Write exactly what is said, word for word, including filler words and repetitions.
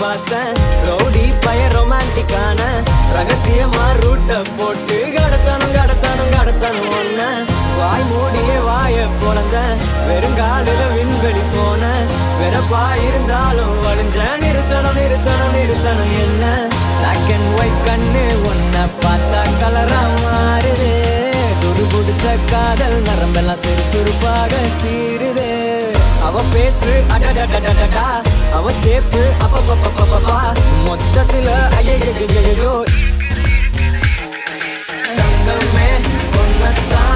பார்த்தேன் ரவுடி பய ரொமான்டிக்கான ரகசியமா ரூட்ட போட்டு கடத்தணும் கடத்தணும் கடத்தணும் ஒன்ன வாய் மூடிய வாய பொழந்த வெறுங்காலில விண்வெளி போன வெறப்பா இருந்தாலும் வழிஞ்ச நிறுத்தணும் நிறுத்தணும் நிறுத்தணும் என்ன பிளாக் அண்ட் ஒயிட் கண்ணு ஒன்ன பார்த்தா கலரா மாறுது துரு புடிச்ச காதல் நரம்பெல்லாம் சிறு சுறுப்பாக சீருது அவ பேசு அடடடடடா அவ ஷேப்பு அப்பப்பப்பப்பப்பா மொத்தத்துல ஐயோ தங்கமே கொன்னத்தான்